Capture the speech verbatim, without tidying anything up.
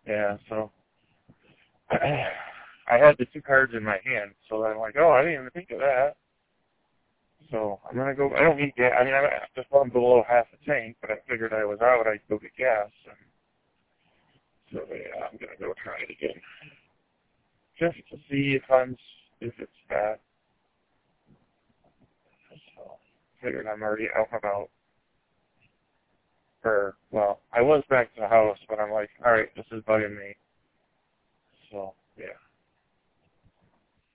Yeah, so I had the two cards in my hand, so I'm like, oh, I didn't even think of that. So I'm gonna go. I don't need gas. I mean, I just run below half a tank, but I figured I was out. I'd go get gas. And so yeah, I'm gonna go try it again, just to see if I'm if it's that. So figured I'm already out and about. Or well, I was back to the house, but I'm like, all right, this is bugging me. So yeah.